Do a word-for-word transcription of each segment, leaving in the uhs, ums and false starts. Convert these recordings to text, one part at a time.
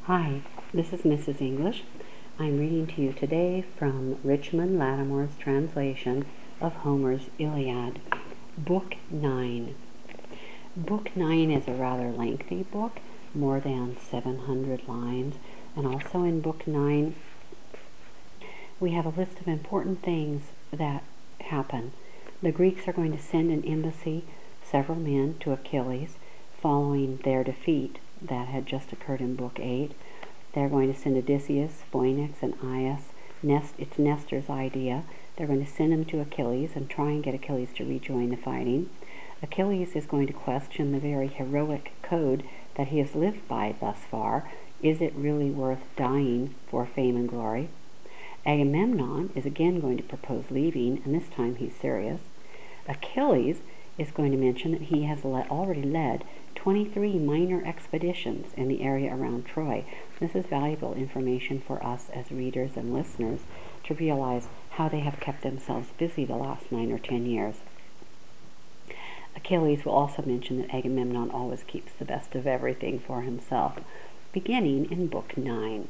Hi, this is Missus English. I'm reading to you today from Richmond Lattimore's translation of Homer's Iliad, Book nine. Book nine is a rather lengthy book, more than seven hundred lines, and also in Book nine we have a list of important things that happen. The Greeks are going to send an embassy, several men, to Achilles, following their defeat that had just occurred in Book eight. They're going to send Odysseus, Phoenix, and Aias. Nest, it's Nestor's idea. They're going to send him to Achilles and try and get Achilles to rejoin the fighting. Achilles is going to question the very heroic code that he has lived by thus far. Is it really worth dying for fame and glory? Agamemnon is again going to propose leaving, and this time he's serious. Achilles is going to mention that he has le- already led twenty-three minor expeditions in the area around Troy. This is valuable information for us as readers and listeners to realize how they have kept themselves busy the last nine or ten years. Achilles will also mention that Agamemnon always keeps the best of everything for himself, beginning in Book nine.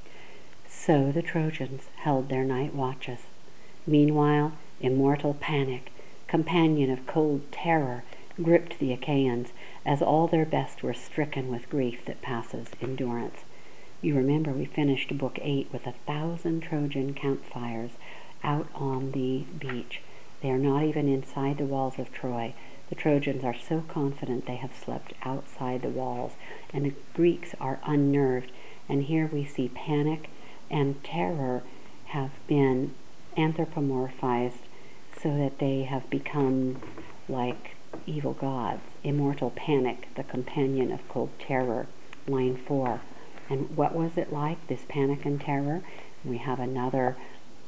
So the Trojans held their night watches. Meanwhile, immortal Panic, companion of cold terror, gripped the Achaeans as all their best were stricken with grief that passes endurance. You remember we finished Book eight with a thousand Trojan campfires out on the beach. They are not even inside the walls of Troy. The Trojans are so confident they have slept outside the walls, and the Greeks are unnerved. And here we see panic and terror have been anthropomorphized so that they have become like evil gods. Immortal Panic, the companion of cold terror, line four. And what was it like, this panic and terror? We have another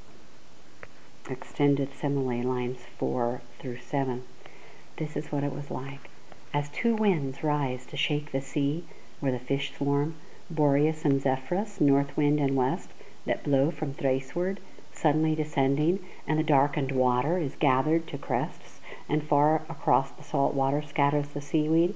extended simile, lines four through seven. This is what it was like. As two winds rise to shake the sea, where the fish swarm, Boreas and Zephyrus, north wind and west, that blow from Thraceward, suddenly descending, and the darkened water is gathered to crests, and far across the salt water scatters the seaweed,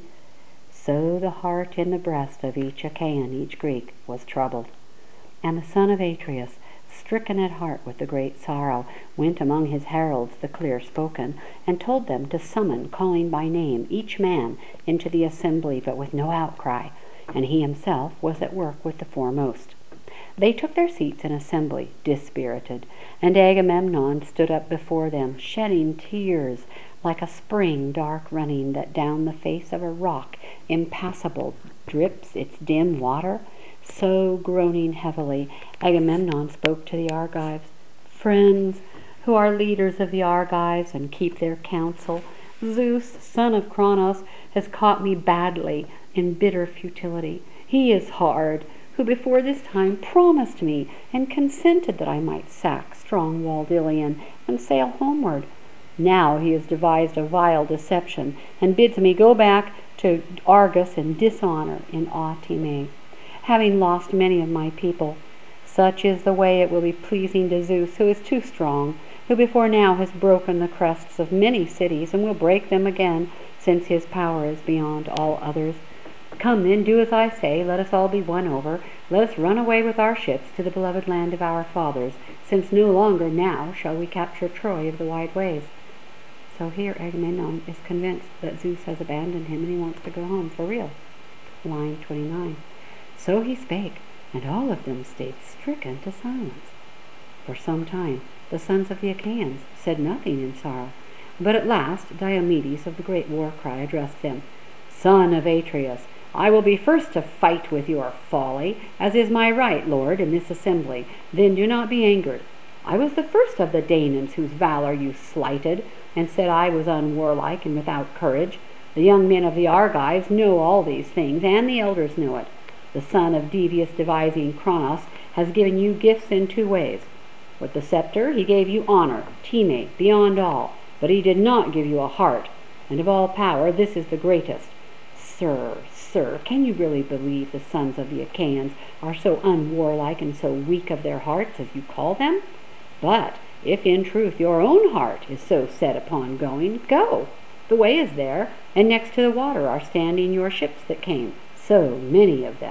so the heart in the breast of each Achaean, each Greek, was troubled. And the son of Atreus, stricken at heart with the great sorrow, went among his heralds, the clear-spoken, and told them to summon, calling by name, each man into the assembly, but with no outcry, and he himself was at work with the foremost. They took their seats in assembly, dispirited, and Agamemnon stood up before them, shedding tears, like a spring dark running, that down the face of a rock impassable drips its dim water. So, groaning heavily, Agamemnon spoke to the Argives. Friends, who are leaders of the Argives and keep their counsel, Zeus, son of Cronos, has caught me badly in bitter futility. He is hard, who before this time promised me and consented that I might sack strong-walled Ilion and sail homeward. Now he has devised a vile deception, and bids me go back to Argos in dishonor in Autime, having lost many of my people. Such is the way it will be pleasing to Zeus, who is too strong, who before now has broken the crests of many cities, and will break them again, since his power is beyond all others. Come then, do as I say, let us all be won over, let us run away with our ships to the beloved land of our fathers, since no longer now shall we capture Troy of the wide ways. So here Agamemnon is convinced that Zeus has abandoned him and he wants to go home for real. Line twenty-nine. So he spake, and all of them stayed stricken to silence. For some time the sons of the Achaeans said nothing in sorrow, but at last Diomedes of the great war cry addressed them. Son of Atreus, I will be first to fight with your folly, as is my right, Lord, in this assembly. Then do not be angered. I was the first of the Danaans whose valor you slighted, and said I was unwarlike and without courage. The young men of the Argives know all these things, and the elders know it. The son of devious devising Cronos has given you gifts in two ways. With the scepter he gave you honor, time, beyond all, but he did not give you a heart, and of all power this is the greatest. Sir, sir, can you really believe the sons of the Achaeans are so unwarlike and so weak of their hearts as you call them? But if in truth your own heart is so set upon going, go. The way is there, and next to the water are standing your ships that came, so many of them.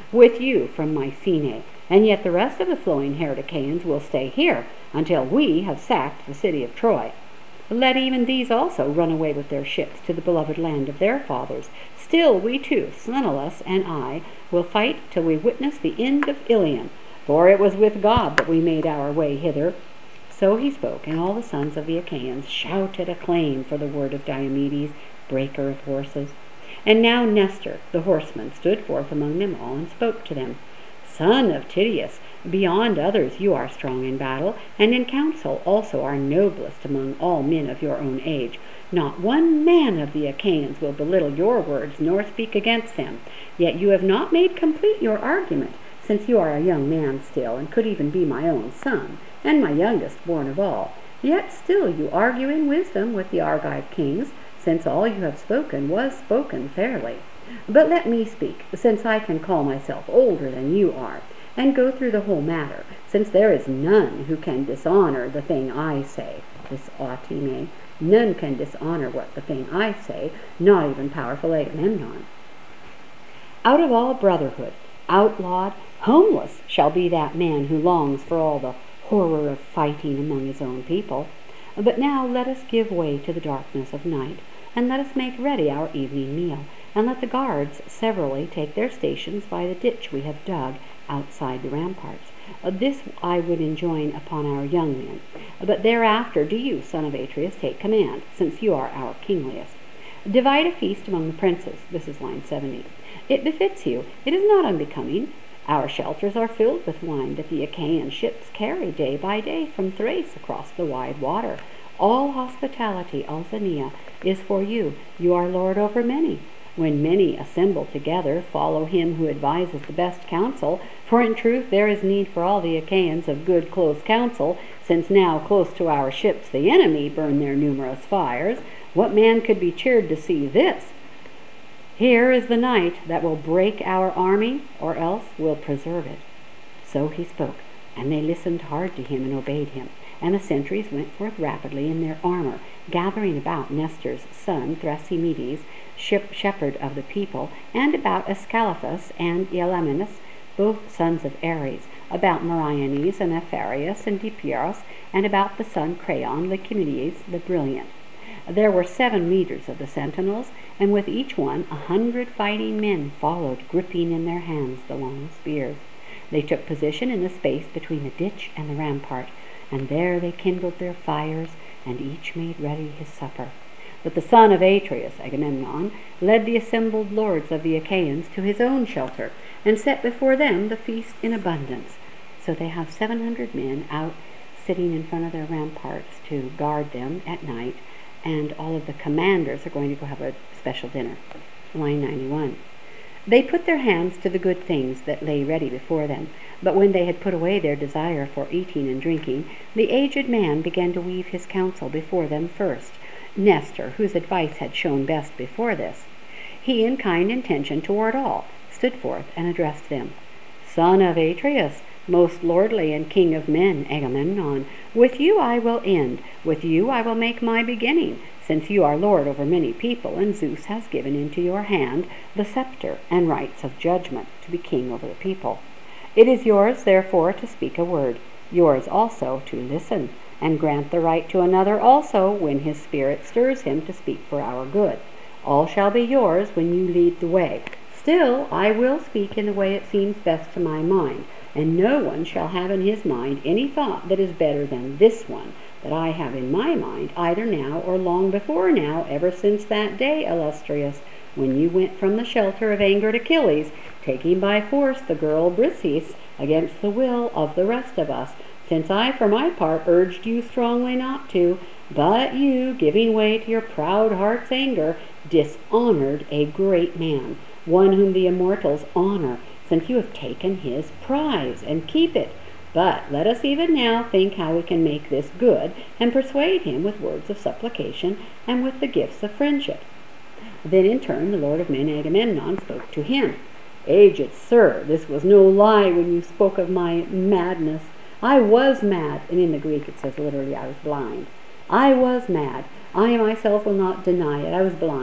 with you from Mycenae, and yet the rest of the flowing-haired Achaeans will stay here until we have sacked the city of Troy. Let even these also run away with their ships to the beloved land of their fathers. Still we two, Sthenelus and I, will fight till we witness the end of Ilion, for it was with God that we made our way hither." So he spoke, and all the sons of the Achaeans shouted acclaim for the word of Diomedes, breaker of horses. And now Nestor, the horseman, stood forth among them all and spoke to them. "Son of Tydeus, beyond others you are strong in battle, and in council also are noblest among all men of your own age. Not one man of the Achaeans will belittle your words, nor speak against them. Yet you have not made complete your argument, since you are a young man still, and could even be my own son, and my youngest born of all. Yet still you argue in wisdom with the Argive kings, since all you have spoken was spoken fairly. But let me speak, since I can call myself older than you are, and go through the whole matter, since there is none who can dishonor the thing I say." This Autime, none can dishonor what the thing I say, not even powerful Agamemnon. "Out of all brotherhood, outlawed, homeless shall be that man who longs for all the horror of fighting among his own people. But now let us give way to the darkness of night, and let us make ready our evening meal, and let the guards severally take their stations by the ditch we have dug outside the ramparts. Uh, this I would enjoin upon our young men. But thereafter do you, son of Atreus, take command, since you are our kingliest. Divide a feast among the princes." This is line seventy. "It befits you. It is not unbecoming. Our shelters are filled with wine that the Achaean ships carry day by day from Thrace across the wide water. All hospitality, Alcinea, is for you. You are lord over many. When many assemble together, follow him who advises the best counsel, for in truth there is need for all the Achaeans of good close counsel, since now close to our ships the enemy burn their numerous fires. What man could be cheered to see this? Here is the night that will break our army, or else will preserve it." So he spoke, and they listened hard to him and obeyed him. And the sentries went forth rapidly in their armor, gathering about Nestor's son Thrasymedes, shepherd of the people, and about Ascalaphus and Elaminus, both sons of Ares, about Meriones and Apharius and Dipeiros, and about the son Creon, Lycomedes the brilliant. There were seven leaders of the sentinels, and with each one a hundred fighting men followed, gripping in their hands the long spears. They took position in the space between the ditch and the rampart, and there they kindled their fires, and each made ready his supper. But the son of Atreus, Agamemnon, led the assembled lords of the Achaeans to his own shelter, and set before them the feast in abundance. So they have seven hundred men out sitting in front of their ramparts to guard them at night, and all of the commanders are going to go have a special dinner. Line ninety-one. "They put their hands to the good things that lay ready before them, but when they had put away their desire for eating and drinking, the aged man began to weave his counsel before them first, Nestor, whose advice had shown best before this. He, in kind intention toward all, stood forth and addressed them. 'Son of Atreus, most lordly and king of men, Agamemnon, with you I will end, with you I will make my beginning, since you are lord over many people, and Zeus has given into your hand the scepter and rights of judgment to be king over the people. It is yours, therefore, to speak a word, yours also to listen, and grant the right to another also when his spirit stirs him to speak for our good. All shall be yours when you lead the way. Still, I will speak in the way it seems best to my mind, and no one shall have in his mind any thought that is better than this one that I have in my mind, either now or long before now, ever since that day, illustrious, when you went from the shelter of angered Achilles, taking by force the girl Briseis against the will of the rest of us, since I for my part urged you strongly not to, but you, giving way to your proud heart's anger, dishonored a great man, one whom the immortals honor, since you have taken his prize, and keep it. But let us even now think how we can make this good, and persuade him with words of supplication, and with the gifts of friendship.' Then in turn the lord of men Agamemnon spoke to him. 'Aged sir, this was no lie when you spoke of my madness. I was mad,' and in the Greek it says literally, I was blind. 'I was mad. I myself will not deny it. I was blind.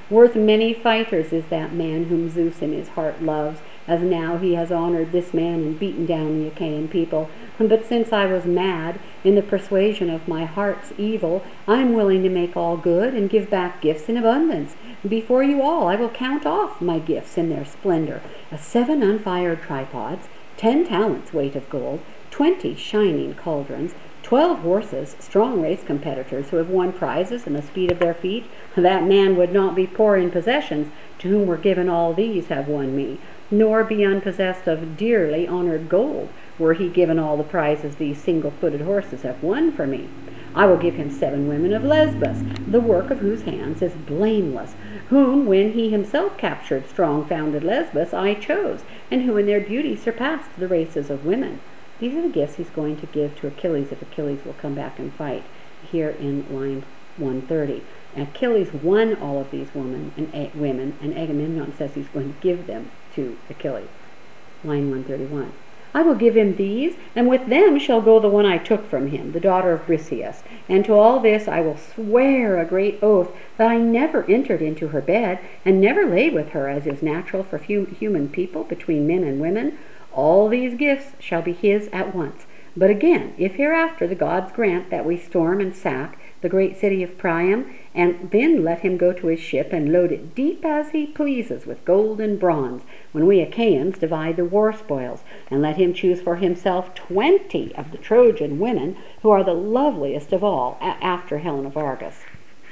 Worth many fighters is that man whom Zeus in his heart loves, as now he has honored this man and beaten down the Achaean people. But since I was mad in the persuasion of my heart's evil, I am willing to make all good and give back gifts in abundance. Before you all I will count off my gifts in their splendor: seven unfired tripods, ten talents weight of gold, twenty shining cauldrons, twelve horses, strong race competitors who have won prizes in the speed of their feet. That man would not be poor in possessions to whom were given all these have won me, nor be unpossessed of dearly honored gold were he given all the prizes these single-footed horses have won for me. I will give him seven women of Lesbos, the work of whose hands is blameless, whom, when he himself captured strong-founded Lesbos, I chose, and who in their beauty surpassed the races of women. These are the gifts he's going to give to Achilles if Achilles will come back and fight, here in line one thirty. Achilles won all of these women and a- women, and Agamemnon says he's going to give them to Achilles. Line one thirty-one. I will give him these, and with them shall go the one I took from him, the daughter of Briseis. And to all this I will swear a great oath that I never entered into her bed, and never lay with her, as is natural for few human people, between men and women. All these gifts shall be his at once. But again, if hereafter the gods grant that we storm and sack the great city of Priam, and then let him go to his ship and load it deep as he pleases with gold and bronze, when we Achaeans divide the war spoils, and let him choose for himself twenty of the Trojan women, who are the loveliest of all, a- after Helen of Argos.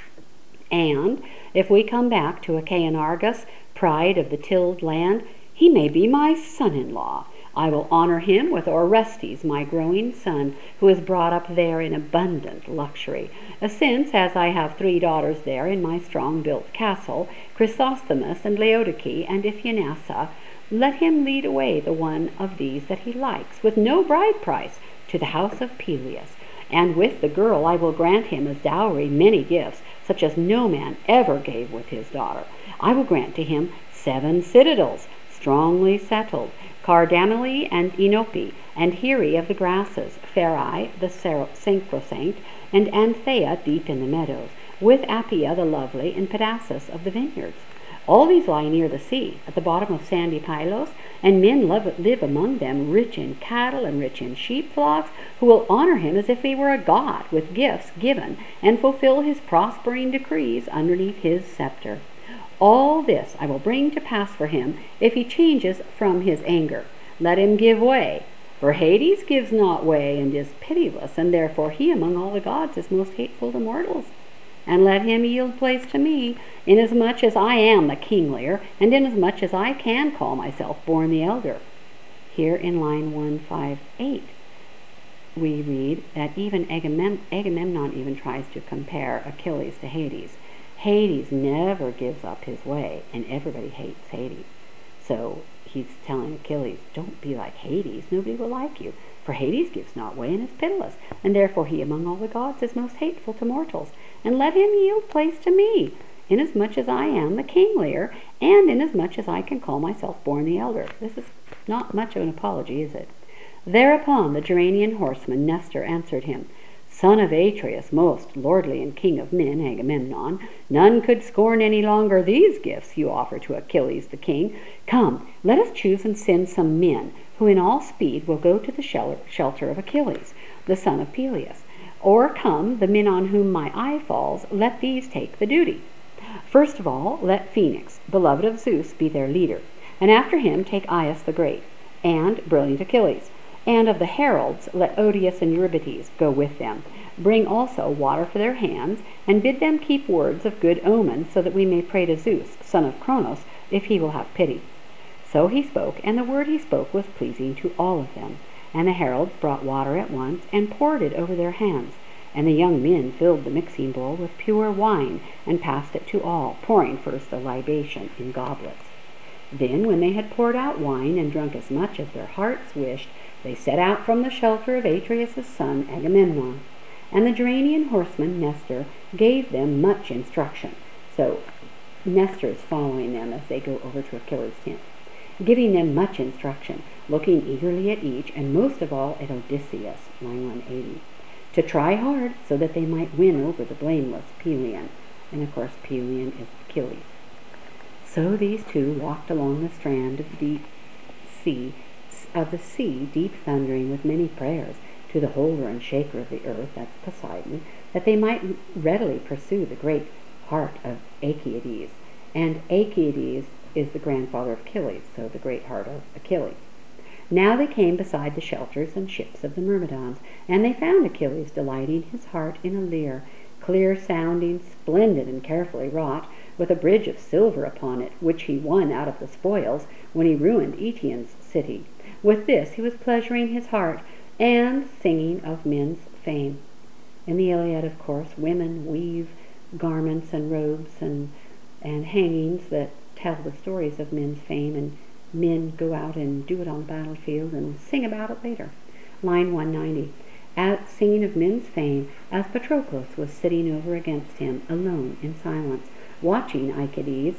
And if we come back to Achaean Argos, pride of the tilled land, he may be my son-in-law. I will honor him with Orestes, my growing son, who is brought up there in abundant luxury. Since, as I have three daughters there in my strong-built castle, Chrysosthemis and Laodice and Iphianassa, let him lead away the one of these that he likes, with no bride price, to the house of Peleus. And with the girl I will grant him as dowry many gifts, such as no man ever gave with his daughter. I will grant to him seven citadels, strongly settled, Cardamyle and Enope, and Here of the grasses, Pherai the sacrosanct, and Anthea deep in the meadows, with Appia the lovely, and Pedasus of the vineyards. All these lie near the sea, at the bottom of sandy Pylos, and men love, live among them, rich in cattle and rich in sheep flocks, who will honor him as if he were a god, with gifts given, and fulfill his prospering decrees underneath his scepter. All this I will bring to pass for him, if he changes from his anger. Let him give way, for Hades gives not way, and is pitiless, and therefore he among all the gods is most hateful to mortals. And let him yield place to me, inasmuch as I am the kinglier, and inasmuch as I can call myself born the elder. Here in line one fifty-eight, we read that even Agamem- Agamemnon even tries to compare Achilles to Hades. Hades never gives up his way, and everybody hates Hades. So he's telling Achilles, don't be like Hades, nobody will like you. For Hades gives not way and is pitiless, and therefore he among all the gods is most hateful to mortals. And let him yield place to me, inasmuch as I am the kinglier, and inasmuch as I can call myself born the elder. This is not much of an apology, is it? Thereupon the Gerenian horseman Nestor answered him, Son of Atreus, most lordly and king of men, Agamemnon, none could scorn any longer these gifts you offer to Achilles the king. Come, let us choose and send some men, who in all speed will go to the shelter of Achilles, the son of Peleus. Or come, the men on whom my eye falls, let these take the duty. First of all, let Phoenix, beloved of Zeus, be their leader, and after him take Aias the great, and brilliant Achilles. And of the heralds, let Odius and Eurybates go with them. Bring also water for their hands, and bid them keep words of good omen, so that we may pray to Zeus, son of Cronos, if he will have pity. So he spoke, and the word he spoke was pleasing to all of them. And the heralds brought water at once, and poured it over their hands. And the young men filled the mixing bowl with pure wine, and passed it to all, pouring first a libation in goblets. Then, when they had poured out wine, and drunk as much as their hearts wished, they set out from the shelter of Atreus' son Agamemnon. And the Gerenian horseman Nestor gave them much instruction. So Nestor is following them as they go over to Achilles' tent, giving them much instruction, looking eagerly at each, and most of all at Odysseus, line one eighty, to try hard so that they might win over the blameless Pelion. And of course Pelion is Achilles. So these two walked along the strand of the deep sea, of the sea, deep thundering with many prayers to the holder and shaker of the earth, that's Poseidon, that they might readily pursue the great heart of Achaeades. And Achaeades is the grandfather of Achilles, so the great heart of Achilles. Now they came beside the shelters and ships of the Myrmidons, and they found Achilles delighting his heart in a lyre, clear-sounding, splendid and carefully wrought, with a bridge of silver upon it, which he won out of the spoils when he ruined Eetion's city. With this he was pleasuring his heart, and singing of men's fame. In the Iliad, of course, women weave garments and robes and, and hangings that tell the stories of men's fame, and men go out and do it on the battlefield and sing about it later. Line one ninety. At singing of men's fame, as Patroclus was sitting over against him, alone in silence, watching Achaeades,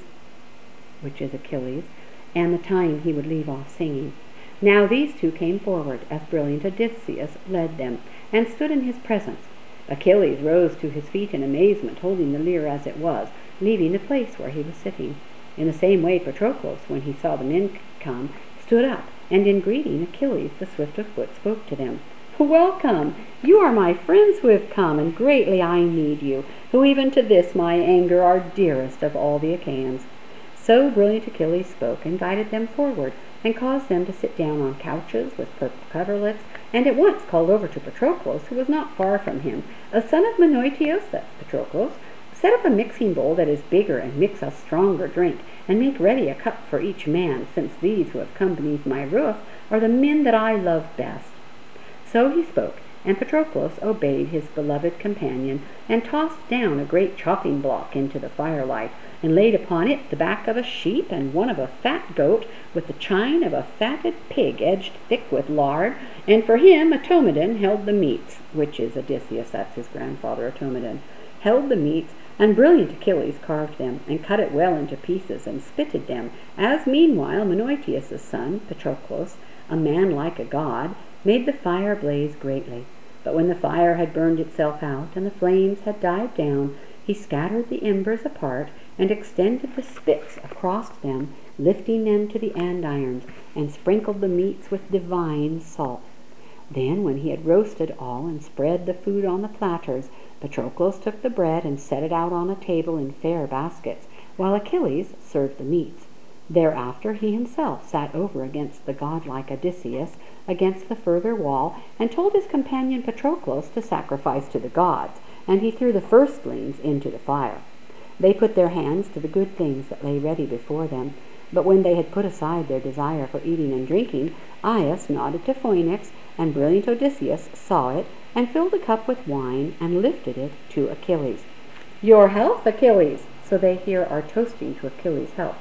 which is Achilles, and the time he would leave off singing. Now these two came forward, as brilliant Odysseus led them, and stood in his presence. Achilles rose to his feet in amazement, holding the lyre as it was, leaving the place where he was sitting. In the same way Patroclus, when he saw the men come, stood up, and in greeting Achilles the swift of foot spoke to them. Welcome! You are my friends who have come, and greatly I need you, who even to this my anger are dearest of all the Achaeans. So brilliant Achilles spoke, and guided them forward, and caused them to sit down on couches with purple coverlets, and at once called over to Patroclus, who was not far from him, a son of Menoetius, that's Patroclus, set up a mixing bowl that is bigger, and mix us stronger drink, and make ready a cup for each man, since these who have come beneath my roof are the men that I love best. So he spoke, and Patroclus obeyed his beloved companion, and tossed down a great chopping block into the firelight, and laid upon it the back of a sheep, and one of a fat goat, with the chine of a fatted pig edged thick with lard, and for him Automedon held the meats, which is Odysseus, that's his grandfather Automedon, held the meats, and brilliant Achilles carved them, and cut it well into pieces, and spitted them, as meanwhile Menoetius' son, Patroclus, a man like a god, made the fire blaze greatly. But when the fire had burned itself out, and the flames had died down, he scattered the embers apart, and extended the spits across them, lifting them to the andirons, and sprinkled the meats with divine salt. Then, when he had roasted all, and spread the food on the platters, Patroclus took the bread, and set it out on a table in fair baskets, while Achilles served the meats. Thereafter he himself sat over against the godlike Odysseus, against the further wall, and told his companion Patroclus to sacrifice to the gods, and he threw the firstlings into the fire. They put their hands to the good things that lay ready before them, but when they had put aside their desire for eating and drinking, Aias nodded to Phoenix, and brilliant Odysseus saw it, and filled a cup with wine, and lifted it to Achilles. Your health, Achilles! So they here are toasting to Achilles' health.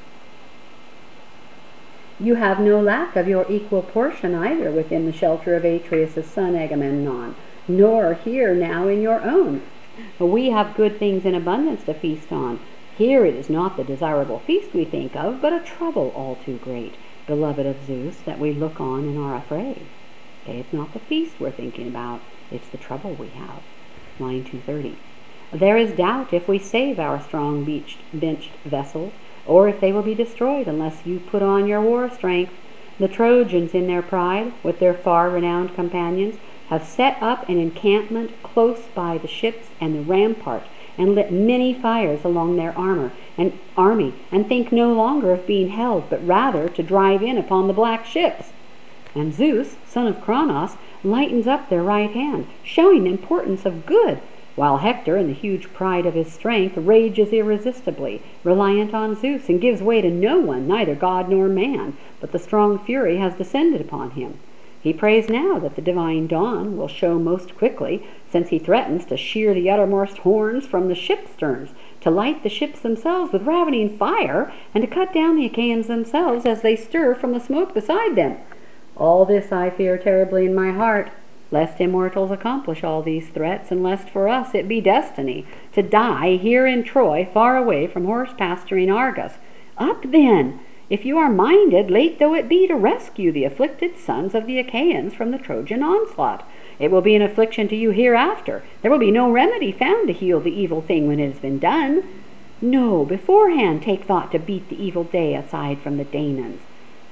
You have no lack of your equal portion either within the shelter of Atreus' son Agamemnon, nor here now in your own. We have good things in abundance to feast on. Here it is not the desirable feast we think of, but a trouble all too great, beloved of Zeus, that we look on and are afraid. Okay, it's not the feast we're thinking about, it's the trouble we have. Line two thirty. There is doubt if we save our strong beached, benched vessels, or if they will be destroyed unless you put on your war strength. The Trojans in their pride, with their far-renowned companions, have set up an encampment close by the ships and the rampart, and lit many fires along their armor and army, and think no longer of being held, but rather to drive in upon the black ships. And Zeus, son of Cronos, lightens up their right hand, showing the importance of good, while Hector, in the huge pride of his strength, rages irresistibly, reliant on Zeus, and gives way to no one, neither god nor man, but the strong fury has descended upon him. He prays now that the divine dawn will show most quickly, since he threatens to shear the uttermost horns from the ship sterns, to light the ships themselves with ravening fire, and to cut down the Achaeans themselves as they stir from the smoke beside them. All this I fear terribly in my heart, lest immortals accomplish all these threats, and lest for us it be destiny to die here in Troy, far away from horse-pasturing Argus. Up then, if you are minded, late though it be, to rescue the afflicted sons of the Achaeans from the Trojan onslaught. It will be an affliction to you hereafter. There will be no remedy found to heal the evil thing when it has been done. No, beforehand take thought to beat the evil day aside from the Danaans.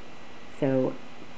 So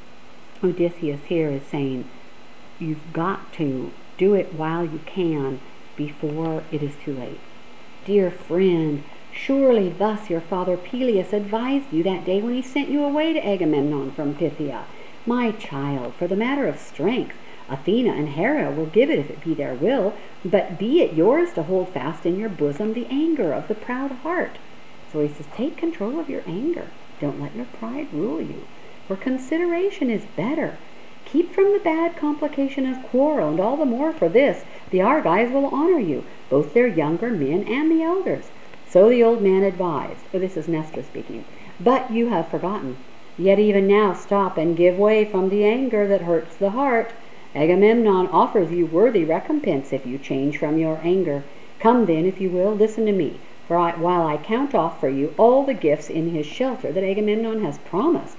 Odysseus here is saying, you've got to do it while you can before it is too late. Dear friend, surely thus your father Peleus advised you that day when he sent you away to Agamemnon from Phthia. My child, for the matter of strength, Athena and Hera will give it if it be their will, but be it yours to hold fast in your bosom the anger of the proud heart. So he says, take control of your anger. Don't let your pride rule you, for consideration is better. Keep from the bad complication of quarrel, and all the more for this, the Argives will honor you, both their younger men and the elders. So the old man advised, oh, this is Nestor speaking, but you have forgotten. Yet even now stop and give way from the anger that hurts the heart. Agamemnon offers you worthy recompense if you change from your anger. Come then, if you will, listen to me, for I, while I count off for you all the gifts in his shelter that Agamemnon has promised.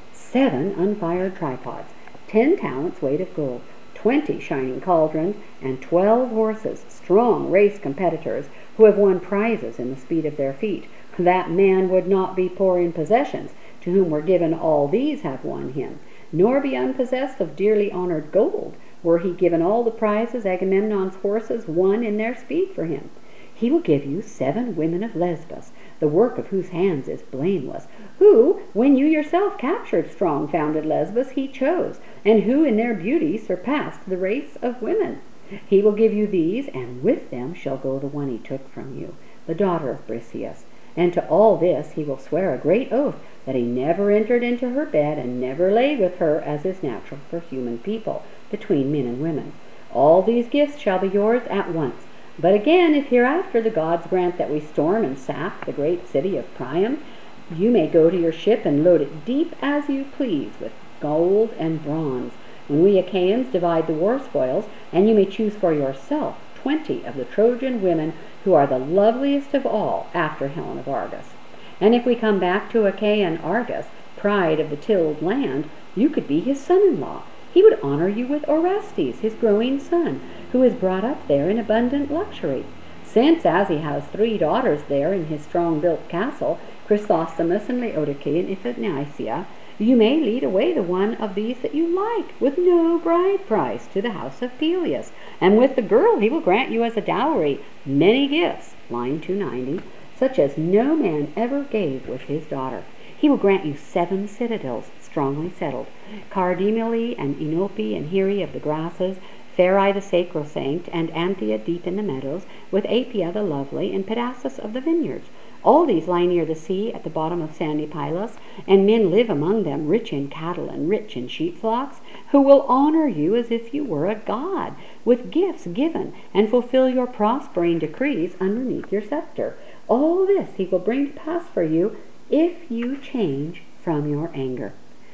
Seven unfired tripods, ten talents weight of gold, twenty shining cauldrons, and twelve horses, strong race competitors, who have won prizes in the speed of their feet. That man would not be poor in possessions, to whom were given all these have won him, nor be unpossessed of dearly honored gold, were he given all the prizes Agamemnon's horses won in their speed for him. He will give you seven women of Lesbos, the work of whose hands is blameless, who, when you yourself captured strong-founded Lesbos, he chose, and who in their beauty surpassed the race of women. He will give you these, and with them shall go the one he took from you, the daughter of Briseis. And to all this he will swear a great oath that he never entered into her bed and never lay with her, as is natural for human people, between men and women. All these gifts shall be yours at once. But again, if hereafter the gods grant that we storm and sack the great city of Priam, you may go to your ship and load it deep as you please with gold and bronze, when we Achaeans divide the war spoils, and you may choose for yourself twenty of the Trojan women who are the loveliest of all after Helen of Argos. And if we come back to Achaean Argus, pride of the tilled land, you could be his son-in-law. He would honor you with Orestes, his growing son, who is brought up there in abundant luxury. Since, as he has three daughters there in his strong-built castle, Chrysostomus and Laodice and Iphianissa, you may lead away the one of these that you like, with no bride price, to the house of Peleus. And with the girl he will grant you as a dowry many gifts, line two ninety, such as no man ever gave with his daughter. He will grant you seven citadels, strongly settled, Cardamyle and Enope and Here of the grasses, Phaerae the sacrosanct, and Anthea deep in the meadows, with Apia the lovely, and Pedasus of the vineyards. All these lie near the sea at the bottom of sandy Pylos, and men live among them, rich in cattle and rich in sheep flocks, who will honor you as if you were a god, with gifts given, and fulfill your prospering decrees underneath your scepter. All this he will bring to pass for you, if you change from your anger.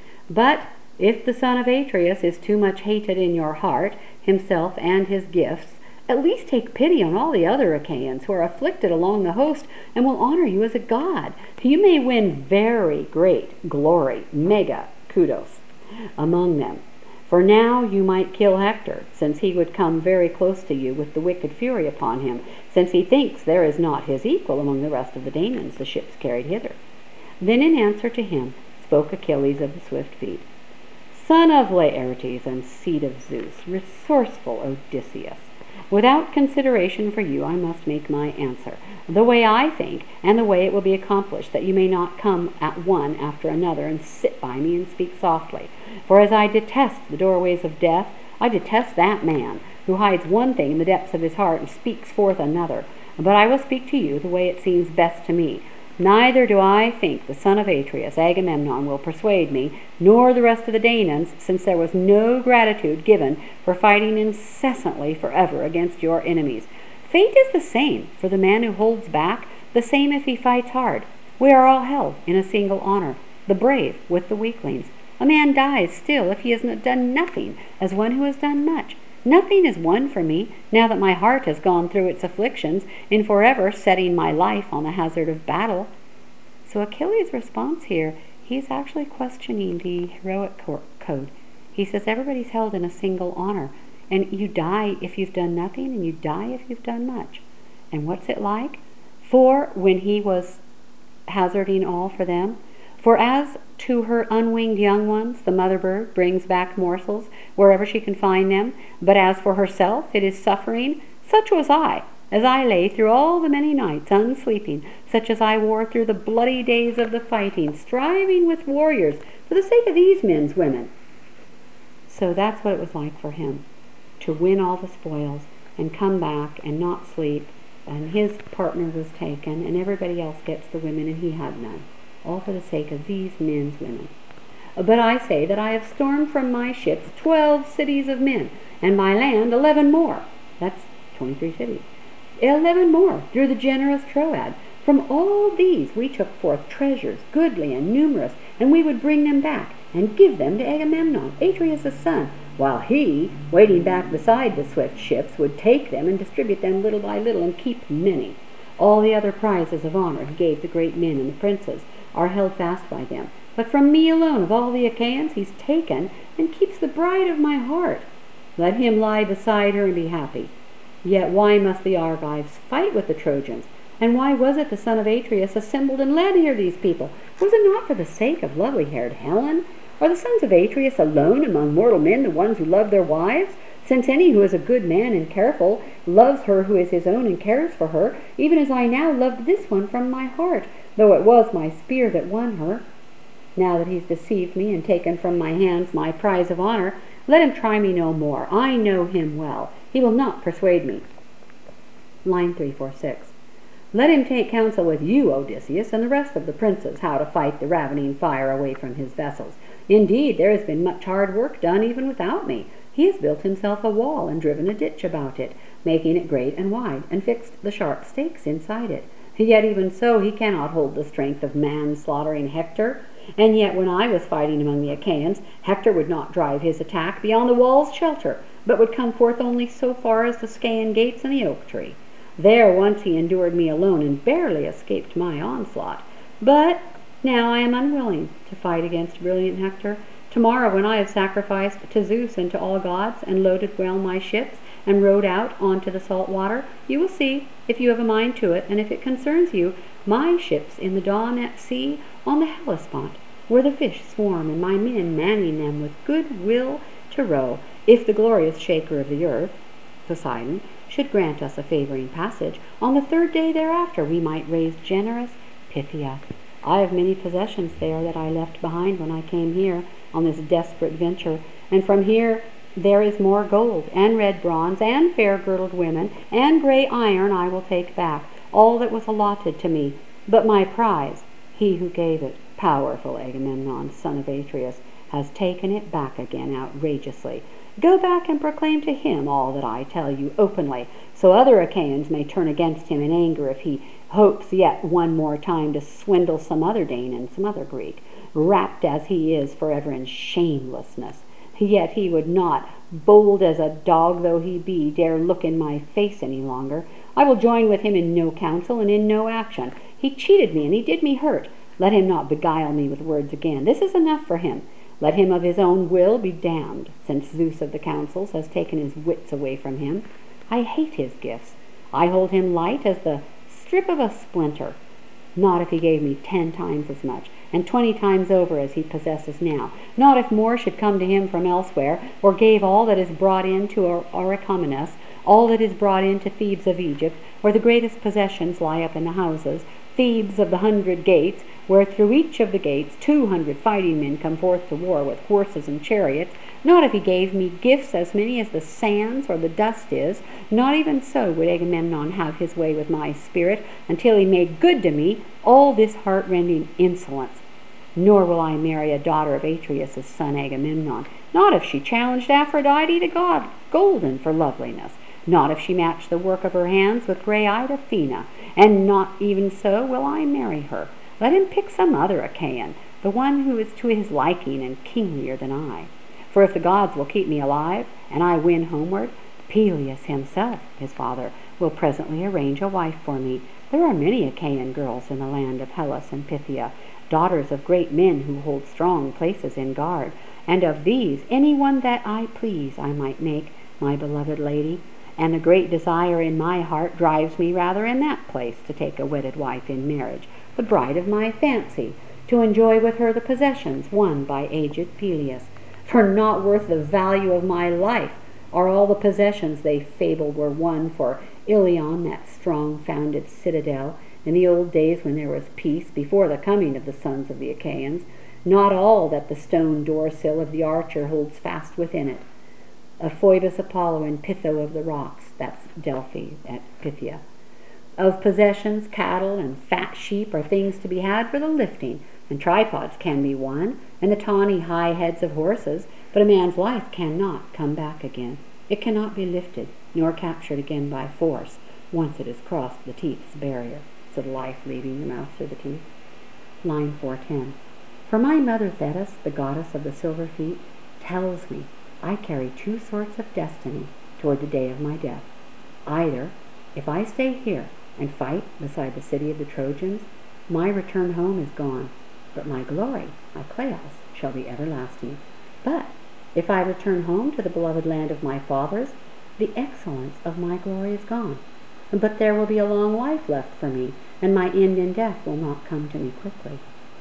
But if the son of Atreus is too much hated in your heart, himself and his gifts, at least take pity on all the other Achaeans who are afflicted along the host, and will honor you as a god. You may win very great glory, mega kudos, among them. For now you might kill Hector, since he would come very close to you with the wicked fury upon him, since he thinks there is not his equal among the rest of the Danaans the ships carried hither. Then in answer to him spoke Achilles of the swift feet. Son of Laertes and seed of Zeus, resourceful Odysseus, without consideration for you, I must make my answer, the way I think, and the way it will be accomplished, that you may not come at one after another and sit by me and speak softly. For as I detest the doorways of death, I detest that man who hides one thing in the depths of his heart and speaks forth another. But I will speak to you the way it seems best to me. Neither do I think the son of Atreus, Agamemnon, will persuade me, nor the rest of the Danaans, since there was no gratitude given for fighting incessantly forever against your enemies. Fate is the same for the man who holds back, the same if he fights hard. We are all held in a single honor, the brave with the weaklings. A man dies still if he has done nothing, as one who has done much. Nothing is won for me, now that my heart has gone through its afflictions, in forever setting my life on the hazard of battle. So Achilles' response here, he's actually questioning the heroic code. He says everybody's held in a single honor, and you die if you've done nothing, and you die if you've done much. And what's it like? For when he was hazarding all for them, for as to her unwinged young ones, the mother bird brings back morsels wherever she can find them, but as for herself, it is suffering. Such was I, as I lay through all the many nights unsleeping, such as I wore through the bloody days of the fighting, striving with warriors for the sake of these men's women. So that's what it was like for him, to win all the spoils and come back and not sleep, and his partner was taken, and everybody else gets the women, and he had none, all for the sake of these men's women. But I say that I have stormed from my ships twelve cities of men, and my land eleven more. That's twenty-three cities. Eleven more through the generous Troad. From all these we took forth treasures, goodly and numerous, and we would bring them back, and give them to Agamemnon, Atreus' son, while he, waiting back beside the swift ships, would take them and distribute them little by little, and keep many. All the other prizes of honor he gave the great men and the princes are held fast by them. But from me alone of all the Achaeans he's taken, and keeps the bride of my heart. Let him lie beside her and be happy. Yet why must the Argives fight with the Trojans? And why was it the son of Atreus assembled and led here these people? Was it not for the sake of lovely-haired Helen? Are the sons of Atreus alone among mortal men the ones who love their wives? Since any who is a good man and careful loves her who is his own and cares for her, even as I now loved this one from my heart, though it was my spear that won her. Now that he's deceived me and taken from my hands my prize of honor, let him try me no more. I know him well. He will not persuade me. Line three four six. Let him take counsel with you, Odysseus, and the rest of the princes, how to fight the ravening fire away from his vessels. Indeed, there has been much hard work done even without me. He has built himself a wall and driven a ditch about it, making it great and wide, and fixed the sharp stakes inside it. Yet even so he cannot hold the strength of man slaughtering Hector. And yet when I was fighting among the Achaeans, Hector would not drive his attack beyond the wall's shelter, but would come forth only so far as the Scaean gates and the oak tree. There once he endured me alone, and barely escaped my onslaught. But now I am unwilling to fight against brilliant Hector. Tomorrow, when I have sacrificed to Zeus and to all gods, and loaded well my ships, and rowed out onto the salt water, you will see, if you have a mind to it, and if it concerns you, my ships in the dawn at sea on the Hellespont, where the fish swarm, and my men manning them with good will to row, if the glorious shaker of the earth, Poseidon, should grant us a favoring passage. On the third day thereafter we might raise generous Phthia. I have many possessions there that I left behind when I came here on this desperate venture, and from here there is more gold, and red bronze, and fair-girdled women, and grey iron I will take back, all that was allotted to me. But my prize, he who gave it, powerful Agamemnon, son of Atreus, has taken it back again outrageously. Go back and proclaim to him all that I tell you openly, so other Achaeans may turn against him in anger if he hopes yet one more time to swindle some other Dane and some other Greek, wrapped as he is forever in shamelessness. Yet he would not, bold as a dog though he be, dare look in my face any longer. I will join with him in no counsel and in no action. He cheated me and he did me hurt. Let him not beguile me with words again. This is enough for him. Let him of his own will be damned, since Zeus of the councils has taken his wits away from him. I hate his gifts. I hold him light as the strip of a splinter. Not if he gave me ten times as much, and twenty times over as he possesses now. Not if more should come to him from elsewhere, or gave all that is brought in to Orchomenus, all that is brought in to Thebes of Egypt, where the greatest possessions lie up in the houses, Thebes of the hundred gates, where through each of the gates two hundred fighting men come forth to war with horses and chariots. Not if he gave me gifts as many as the sands or the dust is. Not even so would Agamemnon have his way with my spirit, until he made good to me all this heart-rending insolence. Nor will I marry a daughter of Atreus' son Agamemnon, not if she challenged Aphrodite to God golden for loveliness, not if she matched the work of her hands with grey-eyed Athena, and not even so will I marry her. Let him pick some other Achaean, the one who is to his liking and kinglier than I. For if the gods will keep me alive, and I win homeward, Peleus himself, his father, will presently arrange a wife for me. There are many Achaean girls in the land of Hellas and Phthia, daughters of great men who hold strong places in guard, and of these any one that I please I might make my beloved lady. and the great desire in my heart drives me rather in that place to take a wedded wife in marriage, the bride of my fancy, to enjoy with her the possessions won by aged Peleus. For not worth the value of my life are all the possessions they fabled were won for Ilion, that strong-founded citadel, in the old days when there was peace, before the coming of the sons of the Achaeans. Not all that the stone door-sill of the archer holds fast within it. Of Phoebus Apollo and Pytho of the rocks, that's Delphi at Pythia. Of possessions, cattle, and fat sheep are things to be had for the lifting, and tripods can be won, and the tawny high heads of horses, but a man's life cannot come back again. It cannot be lifted, nor captured again by force, once it has crossed the teeth's barrier. So life leaving the mouth through the teeth. Line four ten. For my mother Thetis, the goddess of the silver feet, tells me I carry two sorts of destiny toward the day of my death. Either, if I stay here and fight beside the city of the Trojans, my return home is gone, but my glory, my kleos, shall be everlasting. But if I return home to the beloved land of my fathers, the excellence of my glory is gone. But there will be a long life left for me, and my end in death will not come to me quickly.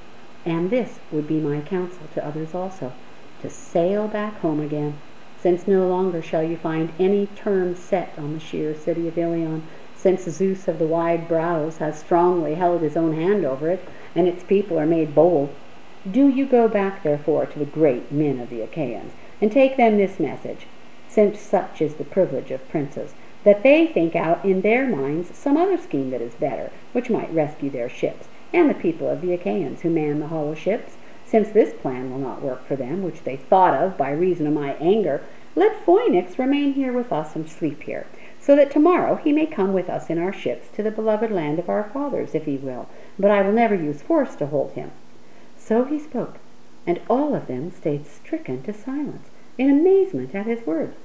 And this would be my counsel to others also, to sail back home again, since no longer shall you find any term set on the sheer city of Ilion, since Zeus of the wide brows has strongly held his own hand over it, and its people are made bold. Do you go back, therefore, to the great men of the Achaeans, and take them this message, since such is the privilege of princes, that they think out in their minds some other scheme that is better, which might rescue their ships, and the people of the Achaeans who man the hollow ships. Since this plan will not work for them, which they thought of by reason of my anger, let Phoenix remain here with us and sleep here, so that tomorrow he may come with us in our ships to the beloved land of our fathers, if he will, but I will never use force to hold him. So he spoke, and all of them stayed stricken to silence, in amazement at his words.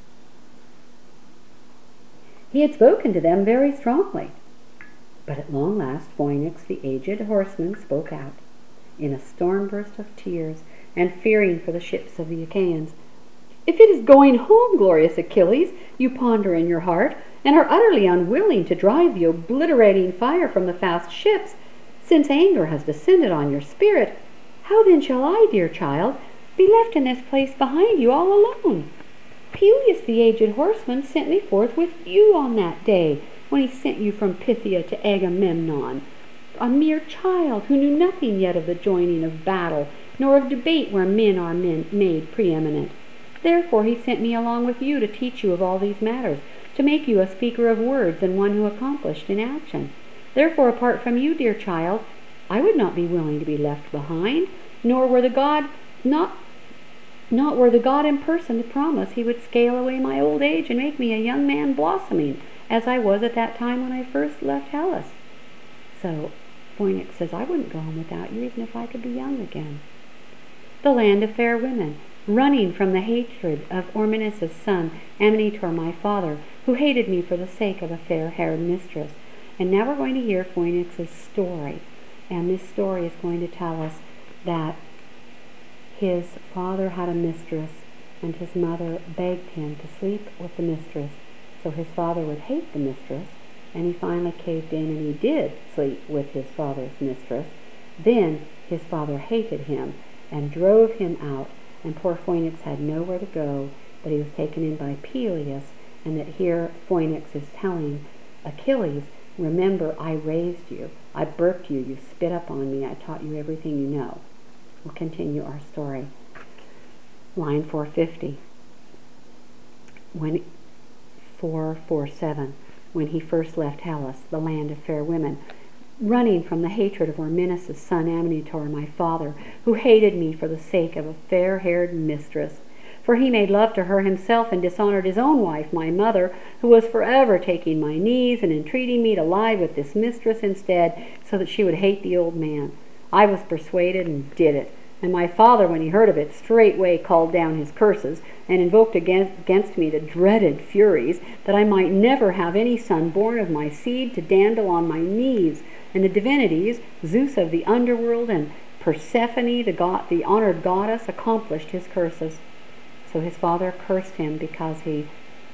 He had spoken to them very strongly, but at long last Phoenix, the aged horseman, spoke out, in a storm burst of tears, and fearing for the ships of the Achaeans. If it is going home, glorious Achilles, you ponder in your heart, and are utterly unwilling to drive the obliterating fire from the fast ships, since anger has descended on your spirit, how then shall I, dear child, be left in this place behind you all alone? Peleus, the aged horseman, sent me forth with you on that day, when he sent you from Phthia to Agamemnon, a mere child who knew nothing yet of the joining of battle, nor of debate where men are men made preeminent. Therefore he sent me along with you to teach you of all these matters, to make you a speaker of words and one who accomplished in action. Therefore, apart from you, dear child, I would not be willing to be left behind, nor were the God not not were the God in person to promise he would scale away my old age and make me a young man blossoming, as I was at that time when I first left Hellas. So Phoenix says, I wouldn't go home without you, even if I could be young again. The land of fair women, running from the hatred of Ormenus' son, Amnitor, my father, who hated me for the sake of a fair-haired mistress. And now we're going to hear Phoenix's story. And this story is going to tell us that his father had a mistress, and his mother begged him to sleep with the mistress, so his father would hate the mistress, and he finally caved in and he did sleep with his father's mistress. Then his father hated him and drove him out, and poor Phoenix had nowhere to go, but he was taken in by Peleus, and that here Phoenix is telling Achilles, remember, I raised you, I birthed you, you spit up on me, I taught you everything you know. We'll continue our story. Line four fifty. When four forty-seven, when he first left Hellas, the land of fair women, running from the hatred of Ormenus' son Amnitor, my father, who hated me for the sake of a fair-haired mistress. For he made love to her himself and dishonored his own wife, my mother, who was forever taking my knees and entreating me to lie with this mistress instead, so that she would hate the old man. I was persuaded and did it. And my father, when he heard of it, straightway called down his curses, and invoked against, against me the dreaded Furies, that I might never have any son born of my seed to dandle on my knees. And the divinities, Zeus of the underworld and Persephone, the, god, the honored goddess, accomplished his curses. So his father cursed him because he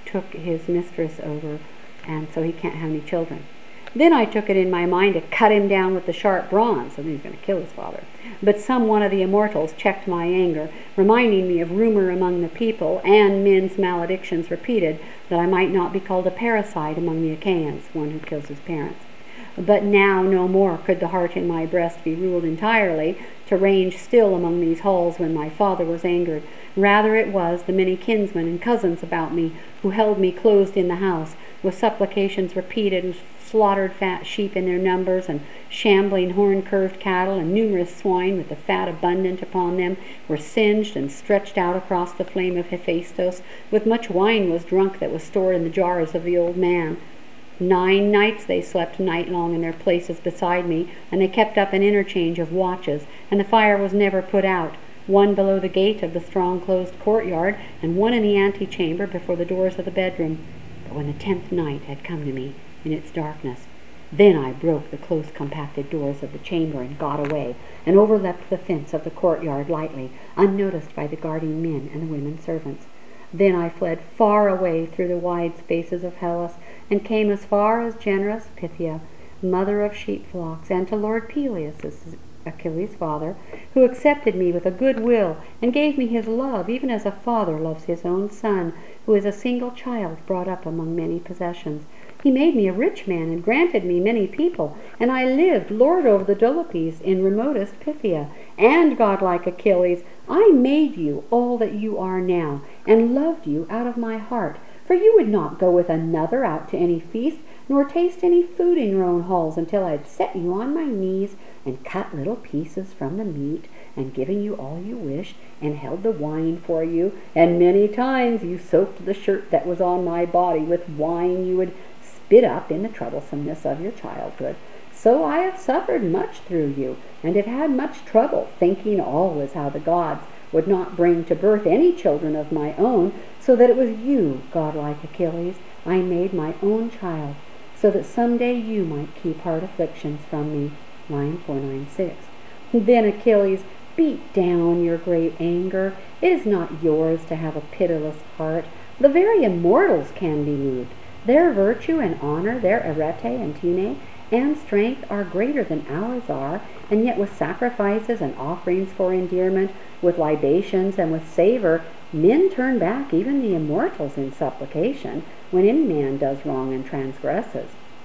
took his mistress over, and so he can't have any children. Then I took it in my mind to cut him down with the sharp bronze, and then he's going to kill his father. But some one of the immortals checked my anger, reminding me of rumor among the people and men's maledictions repeated, that I might not be called a parasite among the Achaeans, one who kills his parents. But now no more could the heart in my breast be ruled entirely to range still among these halls when my father was angered. Rather it was the many kinsmen and cousins about me who held me closed in the house, with supplications repeated, and slaughtered fat sheep in their numbers, and shambling horn-curved cattle, and numerous swine with the fat abundant upon them were singed and stretched out across the flame of Hephaestus. With much wine was drunk that was stored in the jars of the old man. Nine nights they slept night long in their places beside me, and they kept up an interchange of watches, and the fire was never put out, one below the gate of the strong closed courtyard, and one in the antechamber before the doors of the bedroom. But when the tenth night had come to me in its darkness, then I broke the close compacted doors of the chamber and got away, and overleapt the fence of the courtyard lightly, unnoticed by the guarding men and the women servants. Then I fled far away through the wide spaces of Hellas, and came as far as generous Pythia, mother of sheep flocks, and to Lord Peleus, Achilles' father, who accepted me with a good will, and gave me his love, even as a father loves his own son, who is a single child brought up among many possessions. He made me a rich man, and granted me many people, and I lived lord over the Dolopes in remotest Pythia. And, godlike Achilles, I made you all that you are now, and loved you out of my heart. For you would not go with another out to any feast, nor taste any food in your own halls, until I had set you on my knees, and cut little pieces from the meat, and given you all you wished, and held the wine for you. And many times you soaked the shirt that was on my body with wine you would spit up in the troublesomeness of your childhood. So I have suffered much through you, and have had much trouble, thinking always how the gods would not bring to birth any children of my own, so that it was you, godlike Achilles, I made my own child, so that some day you might keep hard afflictions from me. Line four ninety-six. Then Achilles, beat down your great anger. It is not yours to have a pitiless heart. The very immortals can be moved. Their virtue and honor, their arete and tine, and strength are greater than ours are, and yet with sacrifices and offerings for endearment, with libations and with savor, men turn back even the immortals in supplication, when any man does wrong and transgresses.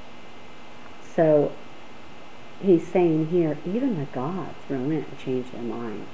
So he's saying here, even the gods relent and change their minds.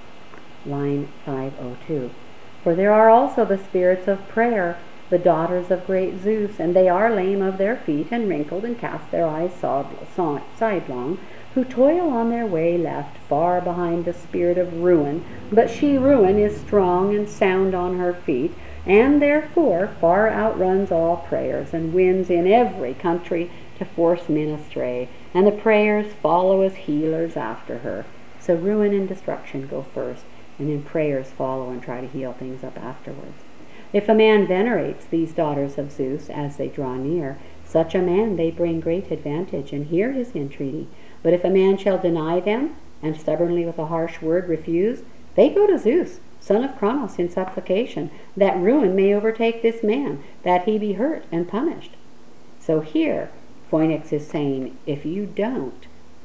Line five oh two. For there are also the spirits of prayer, the daughters of great Zeus, and they are lame of their feet, and wrinkled, and cast their eyes sidelong, who toil on their way left, far behind the spirit of ruin. But she, ruin, is strong and sound on her feet, and therefore far outruns all prayers, and wins in every country to force men astray, and the prayers follow as healers after her. So ruin and destruction go first, and then prayers follow and try to heal things up afterwards. If a man venerates these daughters of Zeus as they draw near, such a man they bring great advantage, and hear his entreaty. But if a man shall deny them, and stubbornly with a harsh word refuse, they go to Zeus, son of Cronos, in supplication, that ruin may overtake this man, that he be hurt and punished. So here, Phoenix is saying, if you don't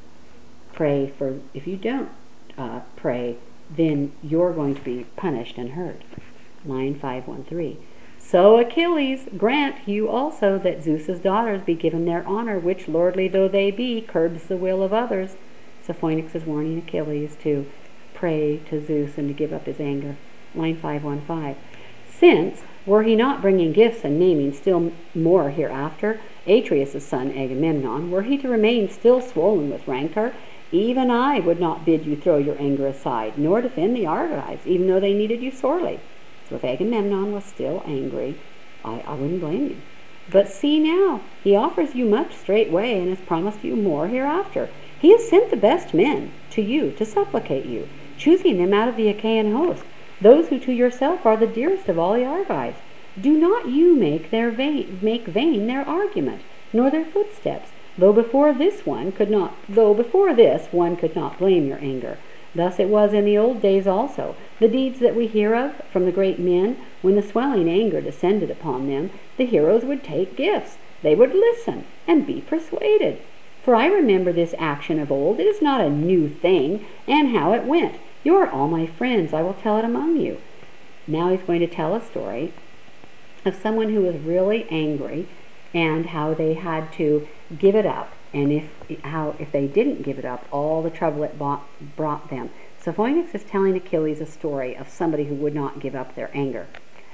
pray for, if you don't uh, pray, then you're going to be punished and hurt. Line five one three. So Achilles, grant you also that Zeus's daughters be given their honor, which, lordly though they be, curbs the will of others. So Phoenix is warning Achilles to pray to Zeus and to give up his anger. Line five one five. Since, were he not bringing gifts and naming still more hereafter, Atreus' son Agamemnon, were he to remain still swollen with rancor, even I would not bid you throw your anger aside, nor defend the Argives, even though they needed you sorely. So if Agamemnon was still angry, I, I wouldn't blame you. But see now, he offers you much straightway, and has promised you more hereafter. He has sent the best men to you to supplicate you, choosing them out of the Achaean host, those who to yourself are the dearest of all the Argives. Do not you make their vain, make vain their argument, nor their footsteps, though before this one could not, though before this one could not blame your anger. Thus it was in the old days also. The deeds that we hear of from the great men, when the swelling anger descended upon them, the heroes would take gifts. They would listen and be persuaded. For I remember this action of old. It is not a new thing, and how it went. You are all my friends. I will tell it among you. Now he's going to tell a story of someone who was really angry and how they had to give it up, and if how if they didn't give it up, all the trouble it bought, brought them. So Phoenix is telling Achilles a story of somebody who would not give up their anger.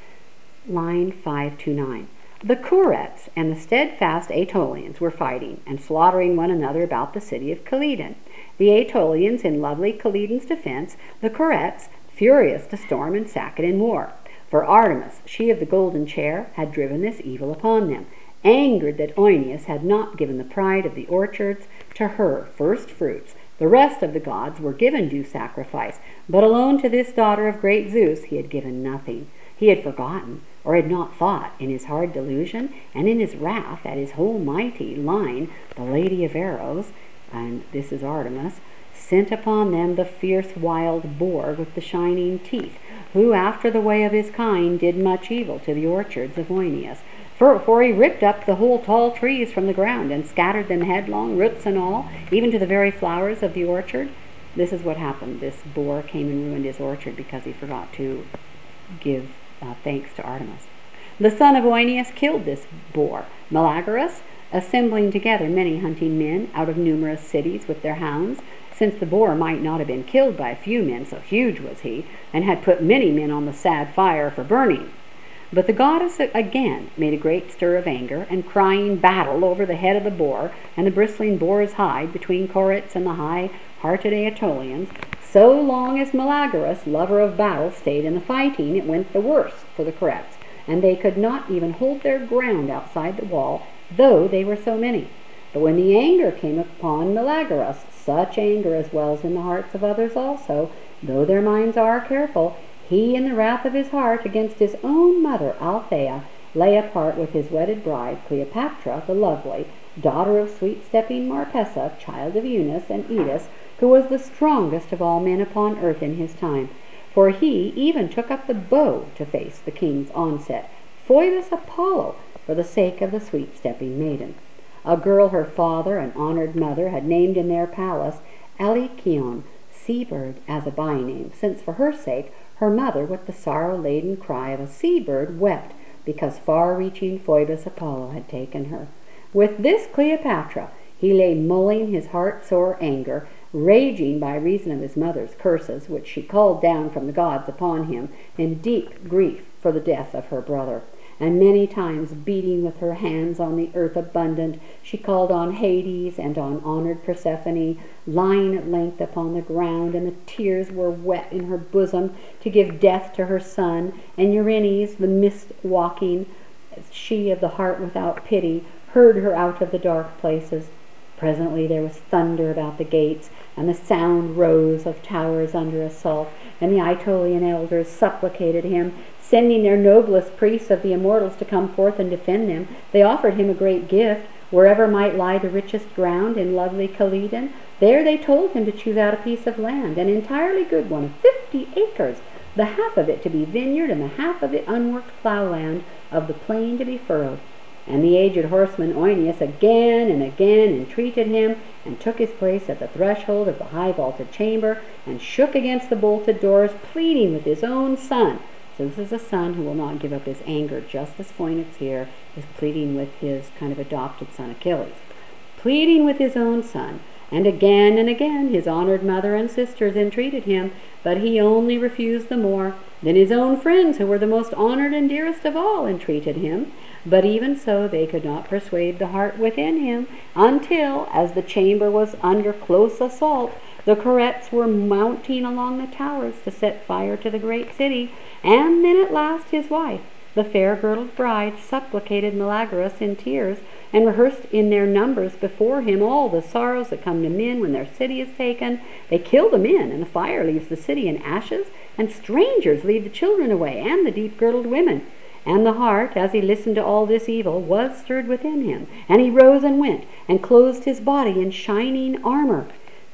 Line five two nine. The Curetes and the steadfast Aetolians were fighting and slaughtering one another about the city of Calydon. The Aetolians in lovely Calydon's defense, the Curetes furious to storm and sack it in war. For Artemis, she of the golden chair, had driven this evil upon them, angered that Oeneus had not given the pride of the orchards to her first fruits. The rest of the gods were given due sacrifice, but alone to this daughter of great Zeus he had given nothing. He had forgotten, or had not thought, in his hard delusion, and in his wrath at his whole mighty line, the Lady of Arrows, and this is Artemis, sent upon them the fierce wild boar with the shining teeth, who after the way of his kind did much evil to the orchards of Oeneus. For, for he ripped up the whole tall trees from the ground, and scattered them headlong, roots and all, even to the very flowers of the orchard. This is what happened. This boar came and ruined his orchard because he forgot to give uh, thanks to Artemis. The son of Oeneus killed this boar, Meleagrus, assembling together many hunting men out of numerous cities with their hounds, since the boar might not have been killed by a few men, so huge was he, and had put many men on the sad fire for burning. But the goddess again made a great stir of anger, and crying battle over the head of the boar, and the bristling boar's hide between Curetes and the high-hearted Aetolians, so long as Meleagrus, lover of battle, stayed in the fighting, it went the worse for the Curetes, and they could not even hold their ground outside the wall, though they were so many. But when the anger came upon Meleagrus, such anger as wells in the hearts of others also, though their minds are careful, he in the wrath of his heart against his own mother Althea lay apart with his wedded bride Cleopatra the lovely, daughter of sweet-stepping Marpessa, child of Eunice and Etus, who was the strongest of all men upon earth in his time. For he even took up the bow to face the king's onset, Phoebus Apollo, for the sake of the sweet-stepping maiden. A girl her father and honored mother had named in their palace Alcyone, seabird, as a by-name, since for her sake her mother, with the sorrow-laden cry of a seabird, wept because far-reaching Phoebus Apollo had taken her. With this Cleopatra he lay mulling his heart-sore anger, raging by reason of his mother's curses, which she called down from the gods upon him, in deep grief for the death of her brother. And many times, beating with her hands on the earth abundant, she called on Hades and on honored Persephone, lying at length upon the ground, and the tears were wet in her bosom, to give death to her son. And Eurynes, the mist-walking, she of the heart without pity, heard her out of the dark places. Presently there was thunder about the gates, and the sound rose of towers under assault, and the Aetolian elders supplicated him, sending their noblest priests of the immortals to come forth and defend them. They offered him a great gift, wherever might lie the richest ground in lovely Calydon. There they told him to choose out a piece of land, an entirely good one of fifty acres, the half of it to be vineyard, and the half of it unworked ploughland of the plain to be furrowed. And the aged horseman Oeneus again and again entreated him, and took his place at the threshold of the high vaulted chamber, and shook against the bolted doors, pleading with his own son. So this is a son who will not give up his anger, just as Phoenix here is pleading with his kind of adopted son Achilles. Pleading with his own son, and again and again his honored mother and sisters entreated him, but he only refused the more. Then his own friends, who were the most honored and dearest of all, entreated him, but even so they could not persuade the heart within him, until, as the chamber was under close assault, the Curetes were mounting along the towers to set fire to the great city. And then at last his wife, the fair-girdled bride, supplicated Meleagrus in tears, and rehearsed in their numbers before him all the sorrows that come to men when their city is taken. They kill the men, and the fire leaves the city in ashes, and strangers lead the children away, and the deep-girdled women. And the heart, as he listened to all this evil, was stirred within him, and he rose and went, and clothed his body in shining armor.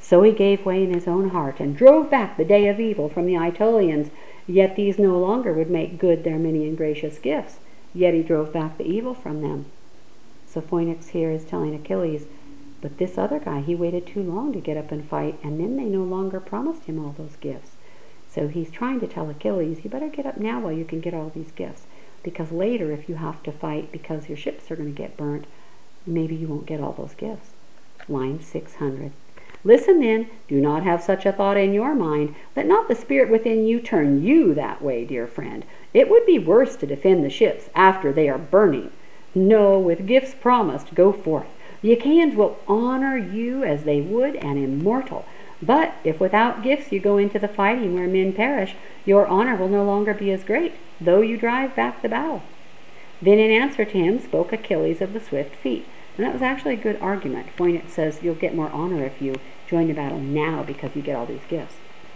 So he gave way in his own heart, and drove back the day of evil from the Aetolians. Yet these no longer would make good their many and gracious gifts. Yet he drove back the evil from them. So Phoenix here is telling Achilles, but this other guy, he waited too long to get up and fight, and then they no longer promised him all those gifts. So he's trying to tell Achilles, you better get up now while you can get all these gifts, because later if you have to fight because your ships are going to get burnt, maybe you won't get all those gifts. Line six hundred. Listen then, do not have such a thought in your mind. Let not the spirit within you turn you that way, dear friend. It would be worse to defend the ships after they are burning. No, with gifts promised, go forth. The Achaeans will honor you as they would an immortal. But if without gifts you go into the fighting where men perish, your honor will no longer be as great, though you drive back the battle. Then in answer to him spoke Achilles of the swift feet. And that was actually a good argument. Phoenix says you'll get more honor if you join the battle now because you get all these gifts.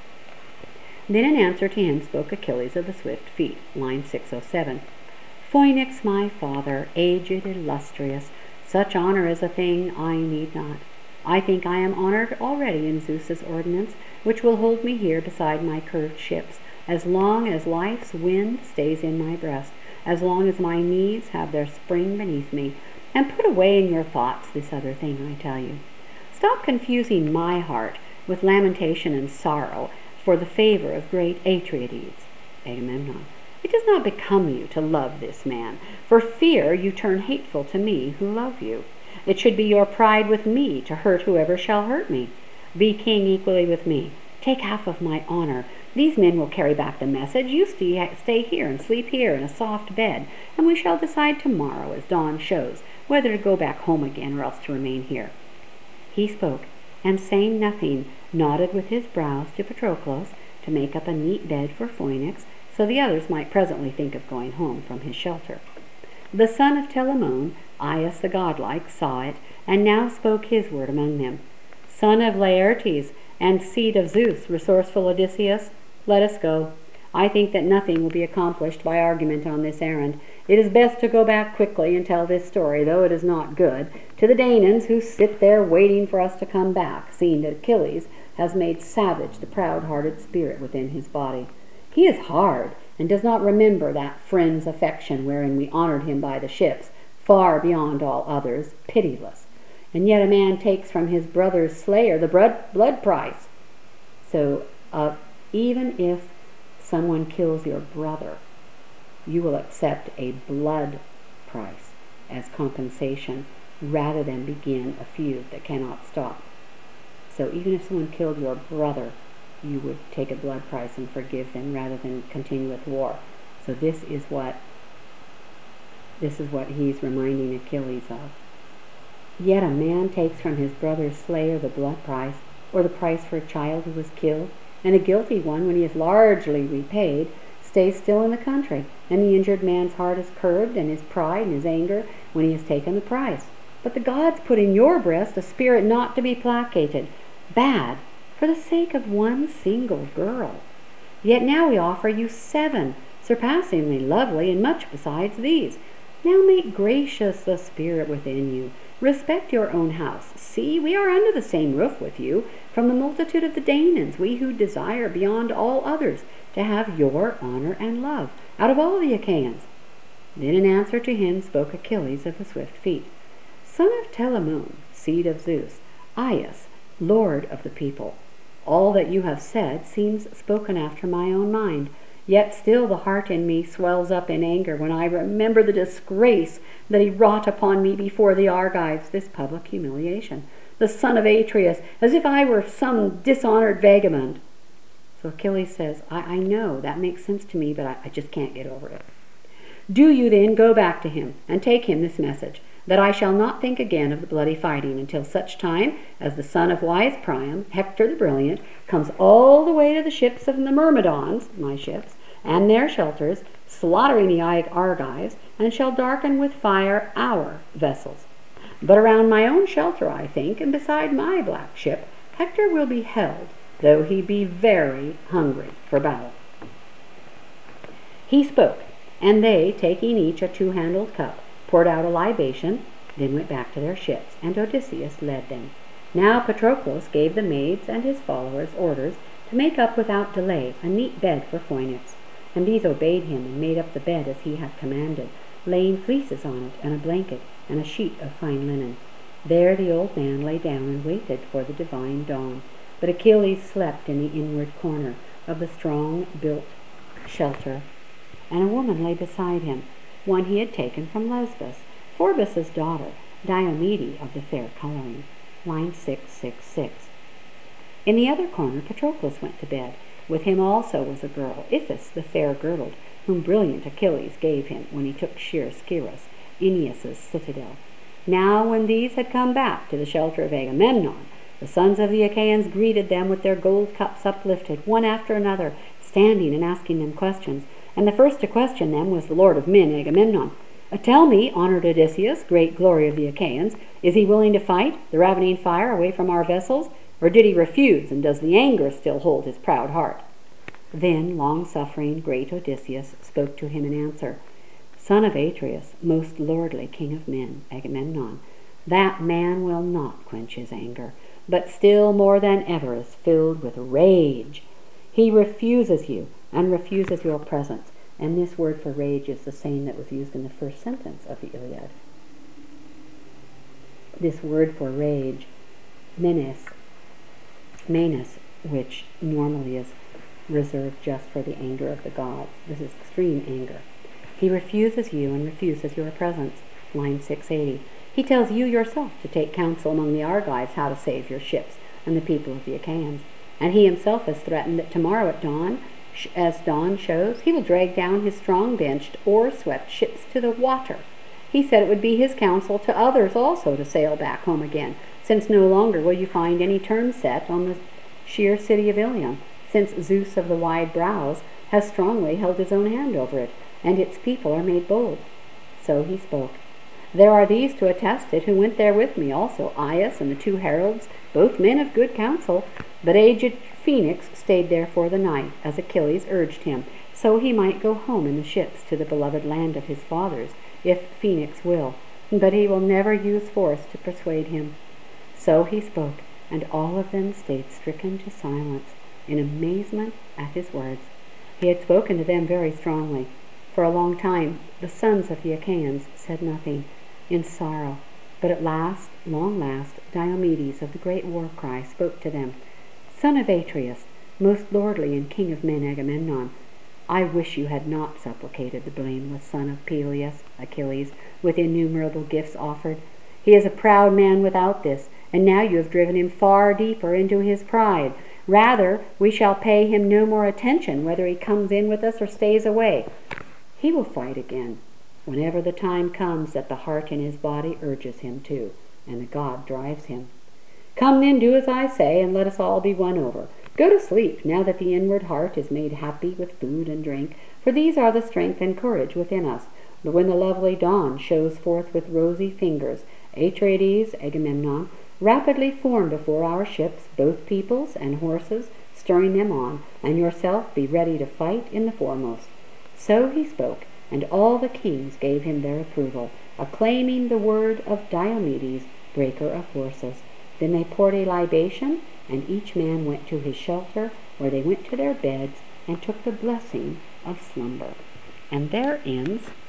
Then in answer to him spoke Achilles of the swift feet. Line six oh seven. Phoenix, my father, aged, illustrious, such honor is a thing I need not. I think I am honored already in Zeus's ordinance, which will hold me here beside my curved ships, as long as life's wind stays in my breast, as long as my knees have their spring beneath me. And put away in your thoughts this other thing I tell you. Stop confusing my heart with lamentation and sorrow for the favor of great Atreides. Agamemnon. It does not become you to love this man. For fear you turn hateful to me who love you. It should be your pride with me to hurt whoever shall hurt me. Be king equally with me. Take half of my honor. These men will carry back the message. You stay here and sleep here in a soft bed, and we shall decide tomorrow, as dawn shows, whether to go back home again or else to remain here. He spoke, and saying nothing, nodded with his brows to Patroclus to make up a neat bed for Phoenix, so the others might presently think of going home from his shelter. The son of Telamon, Aias the godlike, saw it, and now spoke his word among them. Son of Laertes, and seed of Zeus, resourceful Odysseus, let us go. I think that nothing will be accomplished by argument on this errand. It is best to go back quickly and tell this story, though it is not good, to the Danaans who sit there waiting for us to come back, seeing that Achilles has made savage the proud-hearted spirit within his body. He is hard, and does not remember that friend's affection wherein we honored him by the ships, far beyond all others, pitiless. And yet a man takes from his brother's slayer the blood, blood price. So uh, even if someone kills your brother, you will accept a blood price as compensation rather than begin a feud that cannot stop. So even if someone killed your brother, you would take a blood price and forgive them rather than continue with war. So this is what this is what he's reminding Achilles of. Yet a man takes from his brother's slayer the blood price, or the price for a child who was killed, and a guilty one, when he is largely repaid, stays still in the country, and the injured man's heart is curbed, and his pride and his anger, when he has taken the price. But the gods put in your breast a spirit not to be placated, bad, for the sake of one single girl. Yet now we offer you seven, surpassingly lovely, and much besides these. Now make gracious the spirit within you. Respect your own house. See, we are under the same roof with you. From the multitude of the Danaans, we who desire beyond all others to have your honor and love, out of all the Achaeans. Then in answer to him spoke Achilles of the swift feet. Son of Telamon, seed of Zeus, Aias, lord of the people, all that you have said seems spoken after my own mind. Yet still the heart in me swells up in anger when I remember the disgrace that he wrought upon me before the Argives, this public humiliation, the son of Atreus, as if I were some dishonored vagabond. So Achilles says, I, I know, that makes sense to me, but I, I just can't get over it. Do you then go back to him, and take him this message, that I shall not think again of the bloody fighting until such time as the son of wise Priam, Hector the brilliant, comes all the way to the ships of the Myrmidons, my ships, and their shelters, slaughtering the Argives, and shall darken with fire our vessels. But around my own shelter, I think, and beside my black ship, Hector will be held, though he be very hungry for battle. He spoke, and they, taking each a two-handled cup, poured out a libation, then went back to their ships, and Odysseus led them. Now Patroclus gave the maids and his followers orders to make up without delay a neat bed for Phoinix, and these obeyed him and made up the bed as he had commanded, laying fleeces on it, and a blanket, and a sheet of fine linen. There the old man lay down and waited for the divine dawn, but Achilles slept in the inward corner of the strong-built shelter, and a woman lay beside him, one he had taken from Lesbos, Phorbas's daughter, Diomede of the fair coloring. Line six six six. In the other corner Patroclus went to bed. With him also was a girl, Iphis the fair-girdled, whom brilliant Achilles gave him when he took sheer Scyros, Aeneas's citadel. Now when these had come back to the shelter of Agamemnon, the sons of the Achaeans greeted them with their gold cups uplifted, one after another, standing and asking them questions. And the first to question them was the lord of men, Agamemnon. Uh, Tell me, honored Odysseus, great glory of the Achaeans, is he willing to fight the ravening fire away from our vessels, or did he refuse, and does the anger still hold his proud heart? Then long-suffering great Odysseus spoke to him in answer. Son of Atreus, most lordly king of men, Agamemnon, that man will not quench his anger, but still more than ever is filled with rage. He refuses you, and refuses your presence. And this word for rage is the same that was used in the first sentence of the Iliad. This word for rage, menes, menes, which normally is reserved just for the anger of the gods. This is extreme anger. He refuses you and refuses your presence. Line six eighty. He tells you yourself to take counsel among the Argives how to save your ships and the people of the Achaeans. And he himself has threatened that tomorrow at dawn, as dawn shows, he will drag down his strong-benched, oar-swept ships to the water. He said it would be his counsel to others also to sail back home again, since no longer will you find any term set on the sheer city of Ilium, since Zeus of the wide brows has strongly held his own hand over it, and its people are made bold. So he spoke. There are these to attest it, who went there with me also, Aias and the two heralds, both men of good counsel. But aged Phoenix stayed there for the night, as Achilles urged him, so he might go home in the ships to the beloved land of his fathers, if Phoenix will. But he will never use force to persuade him. So he spoke, and all of them stayed stricken to silence, in amazement at his words. He had spoken to them very strongly. For a long time the sons of the Achaeans said nothing, in sorrow. But at last, long last, Diomedes of the great war cry spoke to them. Son of Atreus, most lordly and king of men Agamemnon, I wish you had not supplicated the blameless son of Peleus, Achilles, with innumerable gifts offered. He is a proud man without this, and now you have driven him far deeper into his pride. Rather, we shall pay him no more attention, whether he comes in with us or stays away. He will fight again, whenever the time comes that the heart in his body urges him to, and the god drives him. Come then, do as I say, and let us all be won over. Go to sleep, now that the inward heart is made happy with food and drink, for these are the strength and courage within us. But when the lovely dawn shows forth with rosy fingers, Atreides, Agamemnon, rapidly form before our ships both peoples and horses, stirring them on, and yourself be ready to fight in the foremost. So he spoke, and all the kings gave him their approval, acclaiming the word of Diomedes, breaker of horses. Then they poured a libation, and each man went to his shelter, where they went to their beds and took the blessing of slumber. And there ends